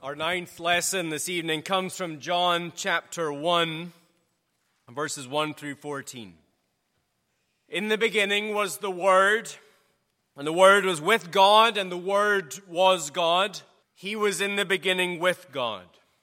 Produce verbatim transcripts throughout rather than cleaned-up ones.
Our ninth lesson this evening comes from John chapter one, verses one through fourteen. In the beginning was the Word, and the Word was with God, and the Word was God. He was in the beginning with God.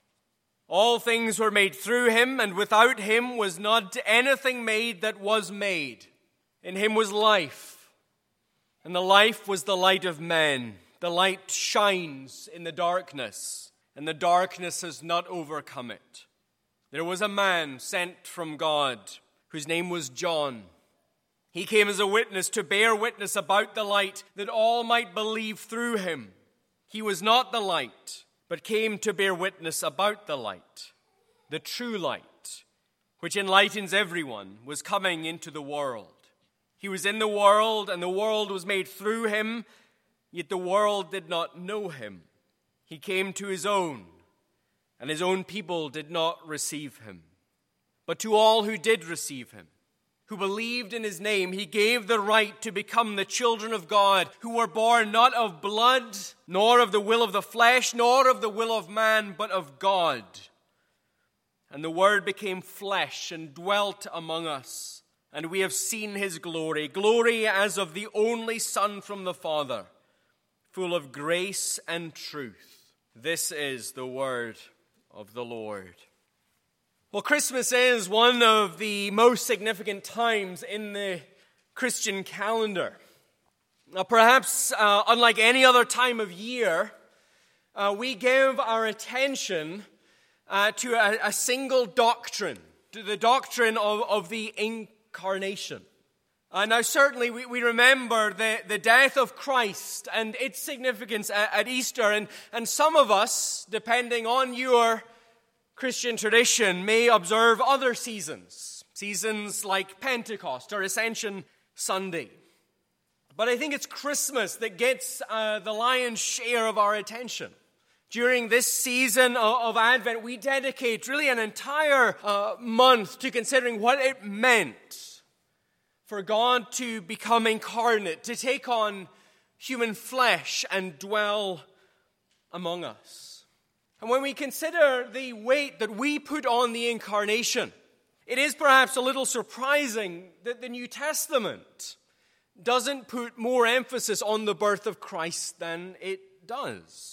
All things were made through him, and without him was not anything made that was made. In him was life, and the life was the light of men. The light shines in the darkness, and the darkness has not overcome it. There was a man sent from God, whose name was John. He came as a witness to bear witness about the light, that all might believe through him. He was not the light, but came to bear witness about the light. The true light, which enlightens everyone, was coming into the world. He was in the world, and the world was made through him, yet the world did not know him. He came to his own, and his own people did not receive him. But to all who did receive him, who believed in his name, he gave the right to become the children of God, who were born not of blood, nor of the will of the flesh, nor of the will of man, but of God. And the Word became flesh and dwelt among us, and we have seen his glory, glory as of the only Son from the Father, full of grace and truth. This is the word of the Lord. Well, Christmas is one of the most significant times in the Christian calendar. Now, perhaps, uh, unlike any other time of year, uh, we give our attention uh, to a, a single doctrine, to the doctrine of, of the incarnation. Uh, now, certainly, we, we remember the, the death of Christ and its significance at, at Easter. And, and some of us, depending on your Christian tradition, may observe other seasons. Seasons like Pentecost or Ascension Sunday. But I think it's Christmas that gets uh, the lion's share of our attention. During this season of, of Advent, we dedicate really an entire uh, month to considering what it meant for God to become incarnate, to take on human flesh and dwell among us. And when we consider the weight that we put on the incarnation, it is perhaps a little surprising that the New Testament doesn't put more emphasis on the birth of Christ than it does.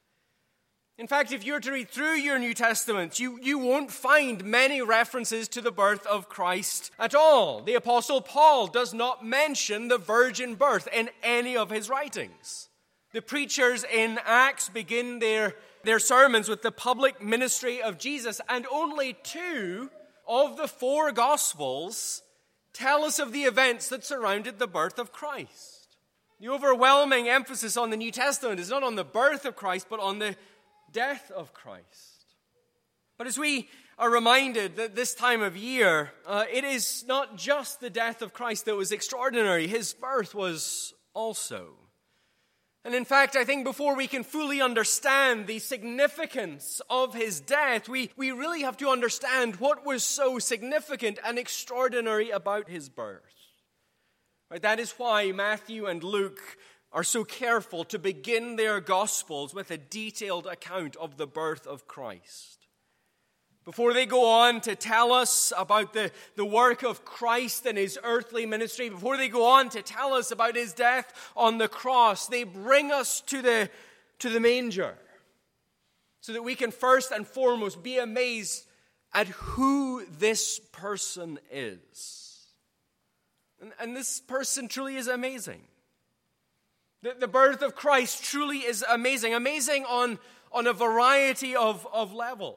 In fact, if you were to read through your New Testament, you, you won't find many references to the birth of Christ at all. The Apostle Paul does not mention the virgin birth in any of his writings. The preachers in Acts begin their, their sermons with the public ministry of Jesus, and only two of the four Gospels tell us of the events that surrounded the birth of Christ. The overwhelming emphasis on the New Testament is not on the birth of Christ, but on the death of Christ. But as we are reminded that this time of year, uh, it is not just the death of Christ that was extraordinary. His birth was also. And in fact, I think before we can fully understand the significance of his death, we, we really have to understand what was so significant and extraordinary about his birth. Right? That is why Matthew and Luke are so careful to begin their Gospels with a detailed account of the birth of Christ. Before they go on to tell us about the, the work of Christ and his earthly ministry, before they go on to tell us about his death on the cross, they bring us to the, to the manger so that we can first and foremost be amazed at who this person is. And, and this person truly is amazing. The, the birth of Christ truly is amazing, amazing on, on a variety of, of levels.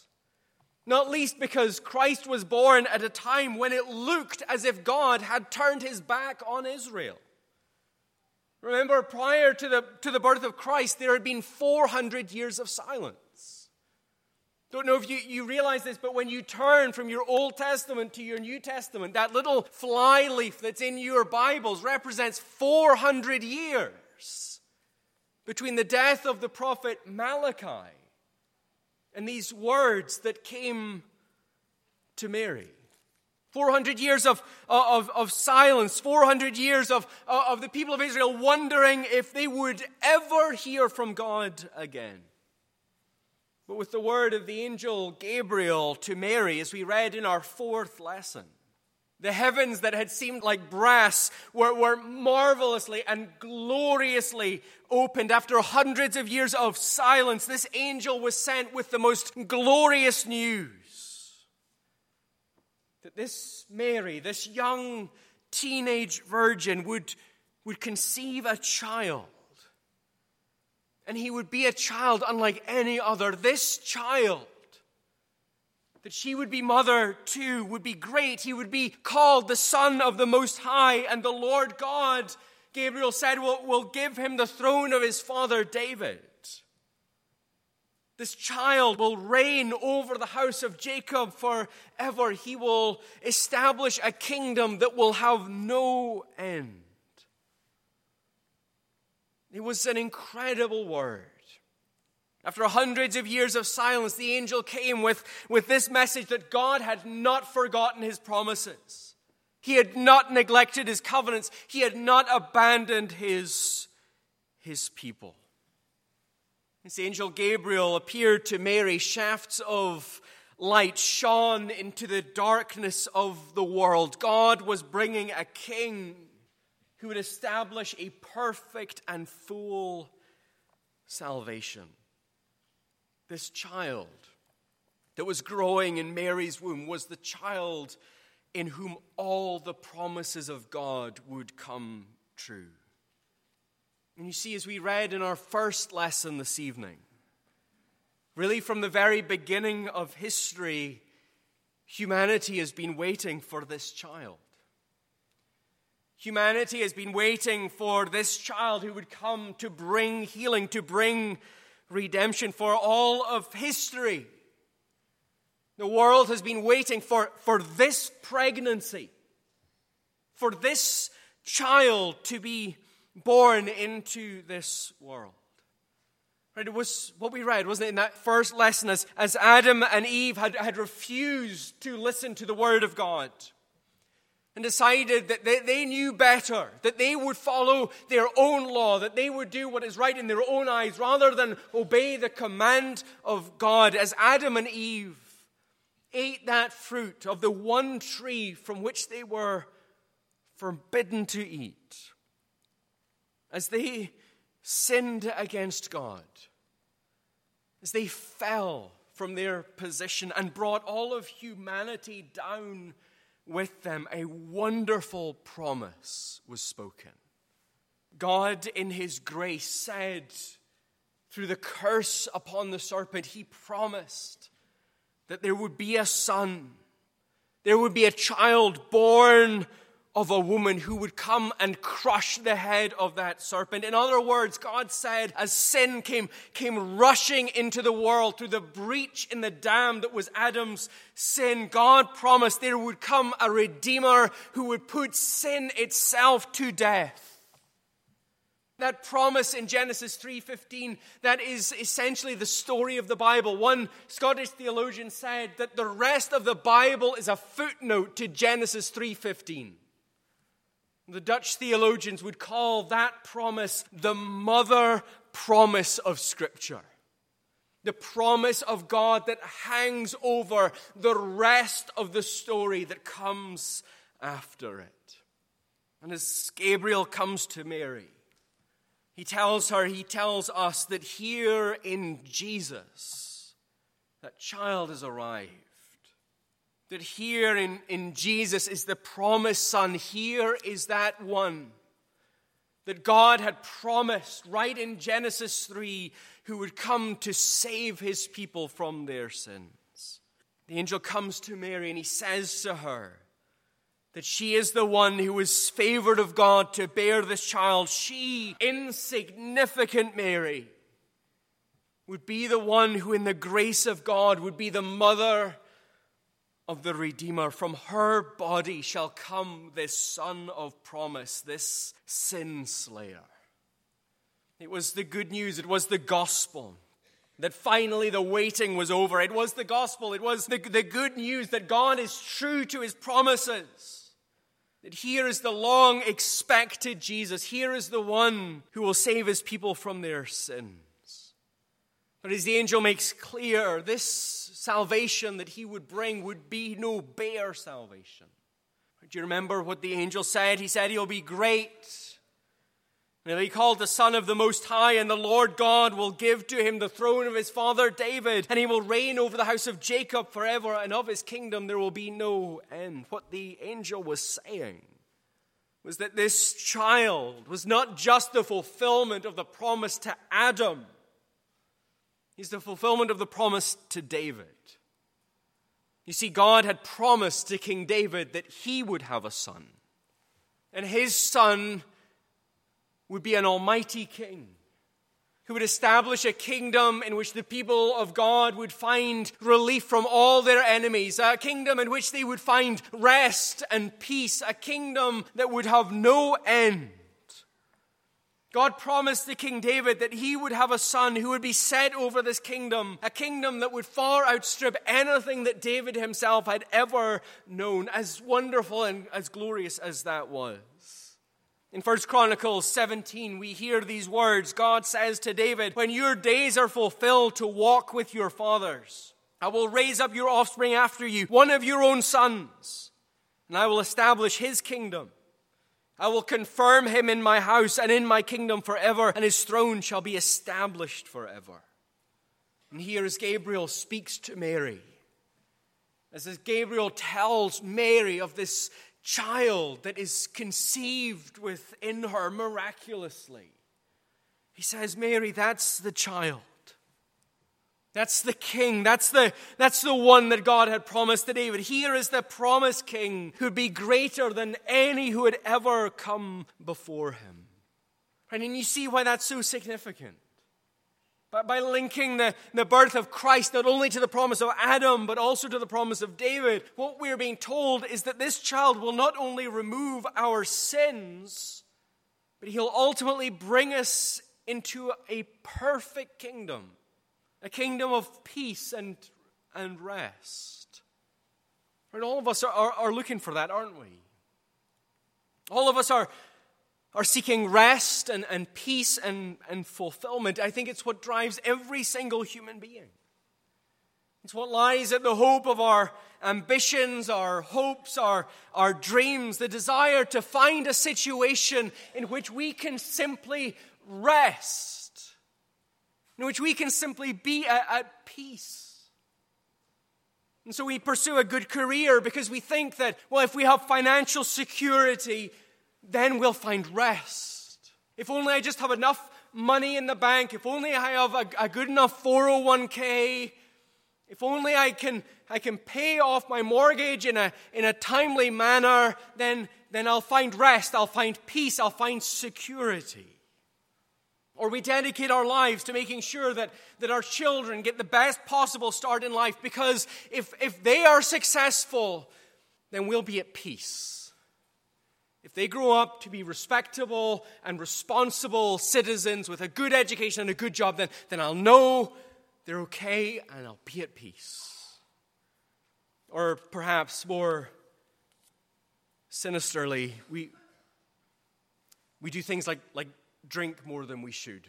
Not least because Christ was born at a time when it looked as if God had turned his back on Israel. Remember, prior to the, to the birth of Christ, there had been four hundred years of silence. Don't know if you, you realize this, but when you turn from your Old Testament to your New Testament, that little fly leaf that's in your Bibles represents four hundred years between the death of the prophet Malachi and these words that came to Mary. four hundred years of, of, of silence, four hundred years of, of the people of Israel wondering if they would ever hear from God again. but with the word of the angel Gabriel to Mary, as we read in our fourth lesson. The heavens that had seemed like brass were, were marvelously and gloriously opened. After hundreds of years of silence, this angel was sent with the most glorious news. That this Mary, this young teenage virgin, would, would conceive a child. And he would be a child unlike any other. This child that she would be mother to would be great. He would be called the Son of the Most High, and the Lord God, Gabriel said, will, will give him the throne of his father David. This child will reign over the house of Jacob forever. He will establish a kingdom that will have no end. It was an incredible word. After hundreds of years of silence, the angel came with, with this message that God had not forgotten his promises. He had not neglected his covenants. He had not abandoned his, his people. This angel Gabriel appeared to Mary. Shafts of light shone into the darkness of the world. God was bringing a king who would establish a perfect and full salvation. This child that was growing in Mary's womb was the child in whom all the promises of God would come true. And you see, as we read in our first lesson this evening, really from the very beginning of history, humanity has been waiting for this child. Humanity has been waiting for this child who would come to bring healing, to bring redemption for all of history. The world has been waiting for, for this pregnancy, for this child to be born into this world. Right, it was what we read, wasn't it, in that first lesson, as, as Adam and Eve had, had refused to listen to the word of God and decided that they, they knew better, that they would follow their own law, that they would do what is right in their own eyes rather than obey the command of God. As Adam and Eve ate that fruit of the one tree from which they were forbidden to eat, as they sinned against God, as they fell from their position and brought all of humanity down with them, a wonderful promise was spoken. God, in his grace, said through the curse upon the serpent, he promised that there would be a son, there would be a child born of a woman who would come and crush the head of that serpent. In other words, God said, as sin came, came rushing into the world through the breach in the dam that was Adam's sin, God promised there would come a Redeemer who would put sin itself to death. That promise in Genesis three fifteen, that is essentially the story of the Bible. One Scottish theologian said that the rest of the Bible is a footnote to Genesis three fifteen. The Dutch theologians would call that promise the mother promise of Scripture. The promise of God that hangs over the rest of the story that comes after it. And as Gabriel comes to Mary, he tells her, he tells us that here in Jesus, that child has arrived. That here in, in Jesus is the promised Son. Here is that one that God had promised right in Genesis three, who would come to save his people from their sins. The angel comes to Mary and he says to her that she is the one who was favored of God to bear this child. She, insignificant Mary, would be the one who in the grace of God would be the mother of the Redeemer. From her body shall come this Son of promise, this sin slayer. It was the good news, it was the gospel, that finally the waiting was over. It was the gospel, it was the, the good news that God is true to his promises. That here is the long expected Jesus. Here is the one who will save his people from their sins. But as the angel makes clear, this salvation that he would bring would be no bare salvation. Do you remember what the angel said? He said he'll be great. And he'll be called the Son of the Most High, and the Lord God will give to him the throne of his father David, and he will reign over the house of Jacob forever, and of his kingdom there will be no end. What the angel was saying was that this child was not just the fulfillment of the promise to Adam. He's the fulfillment of the promise to David. You see, God had promised to King David that he would have a son, and his son would be an almighty king who would establish a kingdom in which the people of God would find relief from all their enemies, a kingdom in which they would find rest and peace, a kingdom that would have no end. God promised to King David that he would have a son who would be set over this kingdom, a kingdom that would far outstrip anything that David himself had ever known, as wonderful and as glorious as that was. In First Chronicles seventeen, we hear these words. God says to David, "When your days are fulfilled to walk with your fathers, I will raise up your offspring after you, one of your own sons, and I will establish his kingdom. I will confirm him in my house and in my kingdom forever, and his throne shall be established forever." And here as Gabriel speaks to Mary, as Gabriel tells Mary of this child that is conceived within her miraculously, he says, "Mary, that's the child. That's the king. That's the, that's the one that God had promised to David. Here is the promised king who would be greater than any who had ever come before him." And then you see why that's so significant. But by linking the, the birth of Christ not only to the promise of Adam, but also to the promise of David, what we're being told is that this child will not only remove our sins, but he'll ultimately bring us into a perfect kingdom, a kingdom of peace and, and rest. And all of us are, are, are looking for that, aren't we? All of us are are seeking rest and, and peace and, and fulfillment. I think it's what drives every single human being. It's what lies at the hope of our ambitions, our hopes, our, our dreams, the desire to find a situation in which we can simply rest, in which we can simply be at, at peace. And so we pursue a good career because we think that, well, if we have financial security, then we'll find rest. If only I just have enough money in the bank, if only I have a, a good enough four oh one k, if only I can I can pay off my mortgage in a in a timely manner, then, then I'll find rest, I'll find peace, I'll find security. Or we dedicate our lives to making sure that, that our children get the best possible start in life, because if, if they are successful, then we'll be at peace. If they grow up to be respectable and responsible citizens with a good education and a good job, then, then I'll know they're okay and I'll be at peace. Or perhaps more sinisterly, we we do things like, like drink more than we should,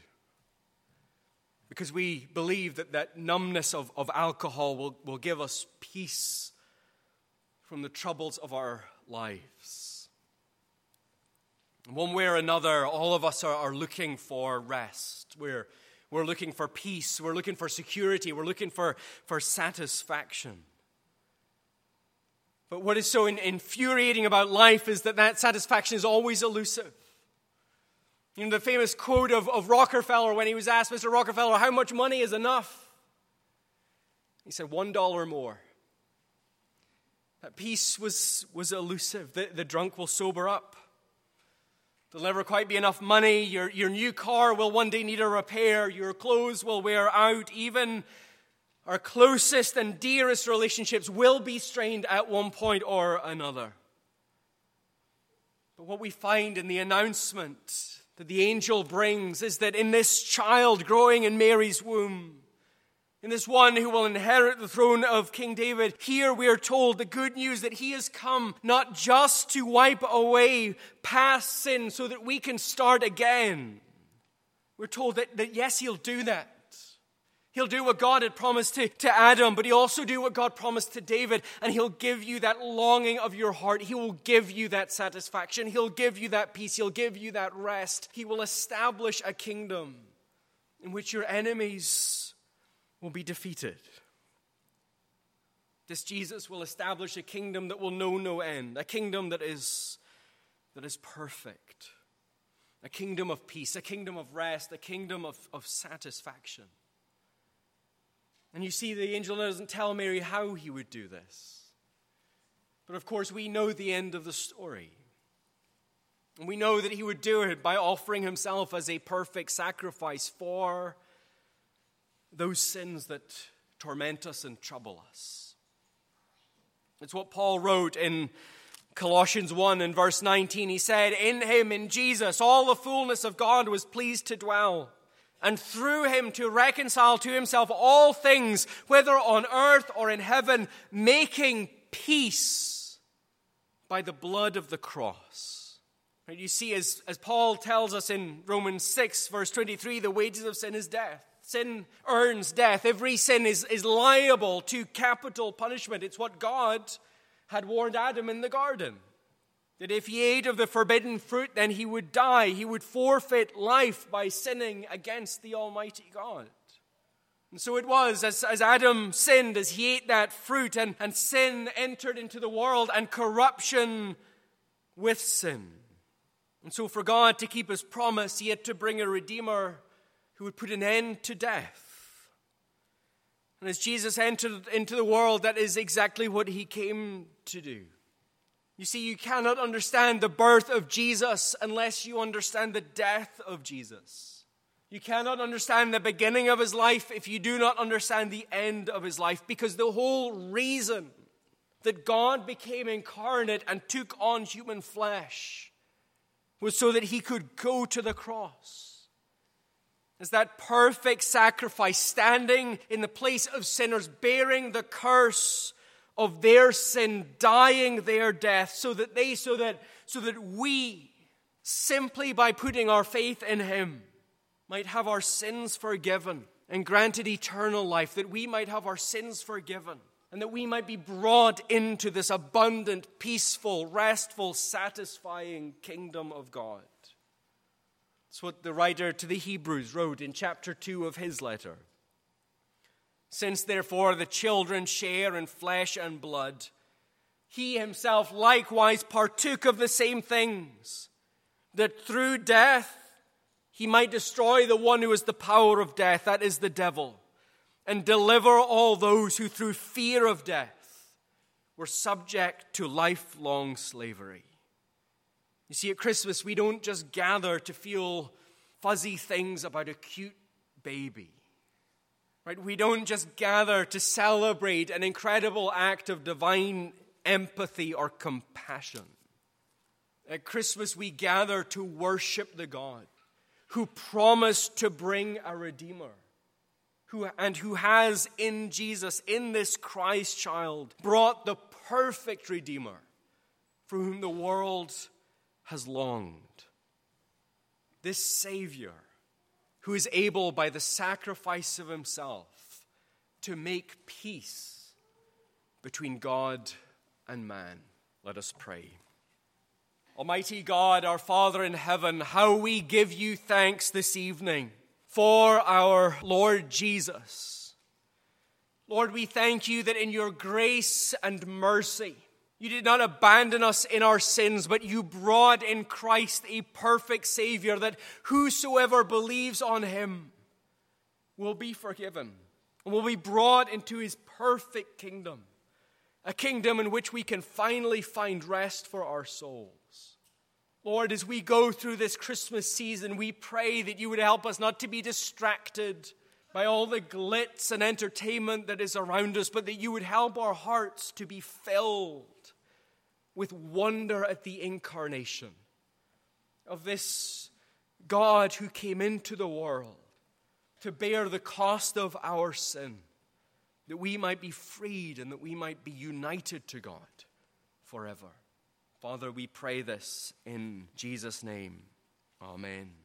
because we believe that that numbness of, of alcohol will, will give us peace from the troubles of our lives. One way or another, all of us are, are looking for rest. We're, we're looking for peace. We're looking for security. We're looking for, for satisfaction. But what is so in, infuriating about life is that that satisfaction is always elusive. You know, the famous quote of, of Rockefeller when he was asked, "Mister Rockefeller, how much money is enough?" He said, one dollar more. That peace was, was elusive. The, the drunk will sober up. There'll never quite be enough money. Your, your new car will one day need a repair. Your clothes will wear out. Even our closest and dearest relationships will be strained at one point or another. But what we find in the announcement that the angel brings is that in this child growing in Mary's womb, in this one who will inherit the throne of King David, here we are told the good news that he has come not just to wipe away past sin so that we can start again. We're told that, that yes, he'll do that. He'll do what God had promised to, to Adam, but he'll also do what God promised to David, and he'll give you that longing of your heart. He will give you that satisfaction. He'll give you that peace. He'll give you that rest. He will establish a kingdom in which your enemies will be defeated. This Jesus will establish a kingdom that will know no end, a kingdom that is, that is perfect, a kingdom of peace, a kingdom of rest, a kingdom of, of satisfaction. And you see, the angel doesn't tell Mary how he would do this. But of course, we know the end of the story. And we know that he would do it by offering himself as a perfect sacrifice for those sins that torment us and trouble us. It's what Paul wrote in Colossians one in verse nineteen. He said, "In him, in Jesus, all the fullness of God was pleased to dwell, and through him to reconcile to himself all things, whether on earth or in heaven, making peace by the blood of the cross." Right? You see, as, as Paul tells us in Romans six, verse twenty-three, the wages of sin is death. Sin earns death. Every sin is, is liable to capital punishment. It's what God had warned Adam in the garden. That if he ate of the forbidden fruit, then he would die. He would forfeit life by sinning against the Almighty God. And so it was, as, as Adam sinned, as he ate that fruit, and, and sin entered into the world, and corruption with sin. And so for God to keep his promise, he had to bring a Redeemer who would put an end to death. And as Jesus entered into the world, that is exactly what he came to do. You see, you cannot understand the birth of Jesus unless you understand the death of Jesus. You cannot understand the beginning of his life if you do not understand the end of his life, because the whole reason that God became incarnate and took on human flesh was so that he could go to the cross as that perfect sacrifice, standing in the place of sinners, bearing the curse of their sin, dying their death, so that they, so that, so that we, simply by putting our faith in him, might have our sins forgiven and granted eternal life, that we might have our sins forgiven, and that we might be brought into this abundant, peaceful, restful, satisfying kingdom of God. That's what the writer to the Hebrews wrote in chapter two of his letter. "Since therefore the children share in flesh and blood, he himself likewise partook of the same things, that through death he might destroy the one who has the power of death, that is the devil, and deliver all those who through fear of death were subject to lifelong slavery." You see, at Christmas, we don't just gather to feel fuzzy things about a cute baby. Right? We don't just gather to celebrate an incredible act of divine empathy or compassion. At Christmas, we gather to worship the God who promised to bring a Redeemer, who and who has in Jesus, in this Christ child, brought the perfect Redeemer for whom the world has longed. This Savior who is able by the sacrifice of himself to make peace between God and man. Let us pray. Almighty God, our Father in heaven, how we give you thanks this evening for our Lord Jesus. Lord, we thank you that in your grace and mercy, you did not abandon us in our sins, but you brought in Christ a perfect Savior, that whosoever believes on him will be forgiven and will be brought into his perfect kingdom, a kingdom in which we can finally find rest for our souls. Lord, as we go through this Christmas season, we pray that you would help us not to be distracted by all the glitz and entertainment that is around us, but that you would help our hearts to be filled with wonder at the incarnation of this God who came into the world to bear the cost of our sin, that we might be freed and that we might be united to God forever. Father, we pray this in Jesus' name. Amen.